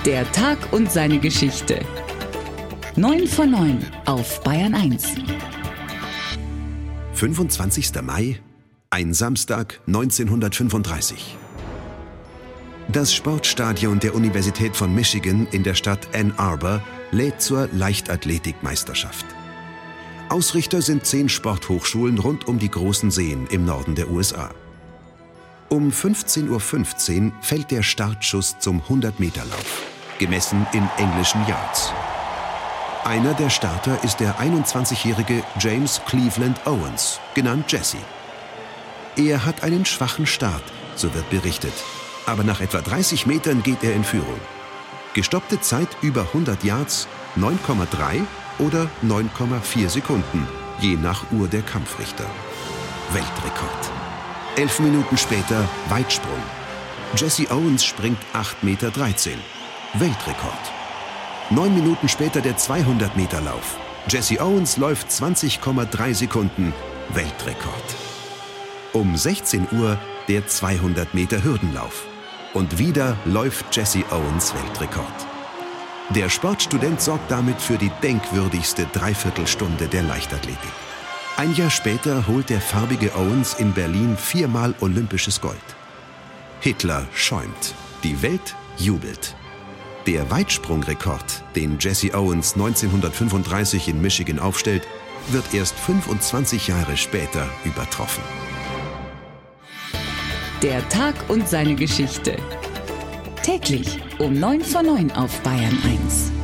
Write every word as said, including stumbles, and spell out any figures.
Der Tag und seine Geschichte. neun vor neun auf Bayern eins. fünfundzwanzigster Mai, ein Samstag neunzehnhundertfünfunddreißig. Das Sportstadion der Universität von Michigan in der Stadt Ann Arbor lädt zur Leichtathletikmeisterschaft. Ausrichter sind zehn Sporthochschulen rund um die großen Seen im Norden der U S A. Um fünfzehn Uhr fünfzehn fällt der Startschuss zum hundert-Meter-Lauf, gemessen in englischen Yards. Einer der Starter ist der einundzwanzigjährige James Cleveland Owens, genannt Jesse. Er hat einen schwachen Start, so wird berichtet, aber nach etwa dreißig Metern geht er in Führung. Gestoppte Zeit über hundert Yards, neun Komma drei oder neun Komma vier Sekunden, je nach Uhr der Kampfrichter. Weltrekord. Elf Minuten später Weitsprung. Jesse Owens springt acht Komma dreizehn Meter. Weltrekord. Neun Minuten später der zweihundert-Meter-Lauf. Jesse Owens läuft zwanzig Komma drei Sekunden. Weltrekord. Um sechzehn Uhr der zweihundert-Meter-Hürdenlauf. Und wieder läuft Jesse Owens Weltrekord. Der Sportstudent sorgt damit für die denkwürdigste Dreiviertelstunde der Leichtathletik. Ein Jahr später holt der farbige Owens in Berlin viermal olympisches Gold. Hitler schäumt. Die Welt jubelt. Der Weitsprungrekord, den Jesse Owens neunzehnhundertfünfunddreißig in Michigan aufstellt, wird erst fünfundzwanzig Jahre später übertroffen. Der Tag und seine Geschichte. Täglich um neun vor neun auf Bayern eins.